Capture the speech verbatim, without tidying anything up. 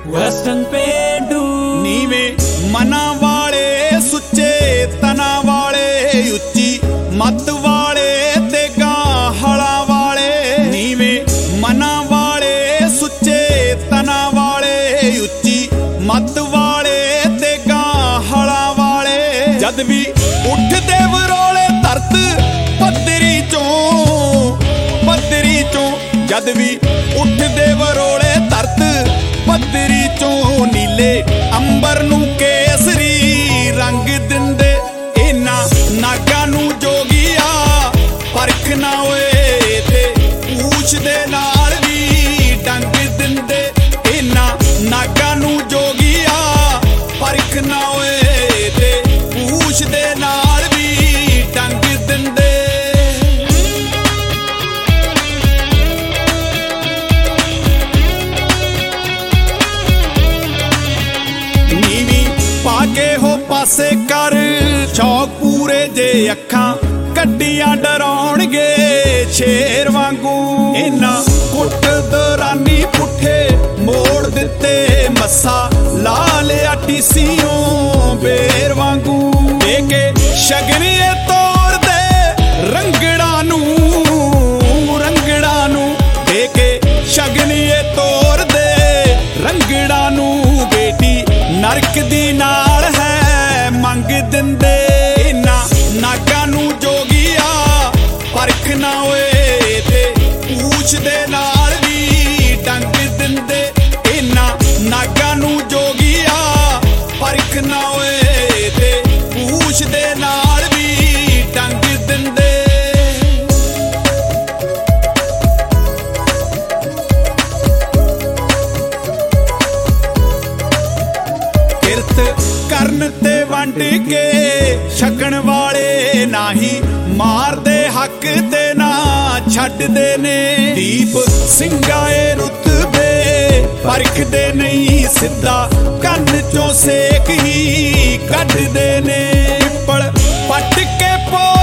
western ਪੇਂਡੂ ਨੀਵੇਂ ਮਨਾਂ ਵਾਲੇ ਸੁੱਚੇ ਤਨਾਂ ਵਾਲੇ ਉੱਚੀ ਮੱਤ ਵਾਲੇ ਤੇ ਗਾਹਲਾਂ ਵਾਲੇ ਨੀਵੇਂ ਮਨਾਂ ਵਾਲੇ ਸੁੱਚੇ ਤਨਾਂ ਵਾਲੇ ਉੱਚੀ ਮੱਤ ਵਾਲੇ ਤੇ ਗਾਹਲਾਂ ਵਾਲੇ ਜਦ ਵੀ ਉੱਠਦੇ ਵਰੋਲੇ ਧਰਤ ਪੱਧਰੀ ਚੋਂ ਪੱਧਰੀ ਚੋਂ ਜਦ ਵੀ ਉੱਠਦੇ ਵਰੋਲੇ ਧਰਤ ਪੱਧਰੀ ਚੋਂ ਨੀਲੇ ਅੰਬਰ ਨੂੰ ਕੇਸਰੀ ਰੰਗ ਦਿੰਦੇ ਇਹਨਾਂ ਨਾਗਾਂ ਨੂੰ ਜੋਗੀਆ ਪਰਖ ਨਾ ਹੋਏ ਤੇ ਪੂਛ ਦੇ ਨਾਲ ਵੀ ਡੰਗ ਦਿੰਦੇ ਇਹਨਾਂ ਨਾਗਾਂ ਨੂੰ ਜੋਗੀਆ ਪਰਖ ਨਾ ਹੋਏ ਤੇ ਪੂਛ ਦੇ ਨਾਲ ਵੀ ਡੰਗ ਦਿੰਦੇ ਪਾਕੇ ਹੋ ਪਾਸੇ ਕਰ ਚੌਕ ਪੂਰੇ ਜੇ ਅੱਖਾਂ ਕੱਡੀਆਂ ਡਰਾਉਣਗੇ ਸ਼ੇਰ ਵਾਂਗੂ ਇਹਨਾਂ ਕੁੱਟ ਦਰਾਨੀ ਪੁੱਠੇ ਮੋੜ ਦਿੱਤੇ ਮੱਸਾ ਲਾ ਲਿਆ ਟੀਸੀਓਂ ਬੇਰ ਵਾਂਗੂ ਦੇ ਕੇ ਸ਼ਗਨੀਏ ਤੋਰ ਦੇ ਰੰਗੜਾਂ ਨੂੰ ਰੰਗੜਾਂ ਨੂੰ ਦੇ ਕੇ ਸ਼ਗਨੀਏ ਤੋਰ ਦੇ ਰੰਗੜਾਂ ਨੂੰ ਬੇਟੀ ਨਰਕ ਦੀ ਨਾਲ ਹੈ ਮੰਗ ਦਿੰਦੇ ਇਹਨਾਂ ਨਾਗਾਂ ਨੂੰ ਜੋਗੀਆ ਪਰਖ ਨਾ ਹੋਏ ਤੇ ਪੂਛ ਦੇ ਨਾਲ ਵੀ ਡੰਗ ਦਿੰਦੇ ਇਹਨਾਂ ਨਾਗਾਂ ਨੂੰ ਜੋਗੀਆ ਪਰਖ ਨਾ ਹੋਏ ਤੇ ਪੂਛ ਦੇ ਨਾਲ ਵੀ ਡੰਗ ਦਿੰਦੇ ਕਰਨ ਤੇ ਵੰਡ ਕੇ ਛਕਣ ਵਾਲੇ ਨਾਹੀਂ ਮਾਰਦੇ ਹੱਕ ਤੇ ਨਾ ਛੱਡਦੇ ਨੇ ਦੀਪ ਸਿੰਘਾਏ ਰੁਤਬੇ ਪਰਖਦੇ ਨਹੀਂ ਸਿੱਧਾ ਕੰਨ ਚੋਂ ਸੇਕ ਹੀ ਕੱਢਦੇ ਨੇ ਪਿੱਪਲ ਪੱਟ ਕੇ ਪੋ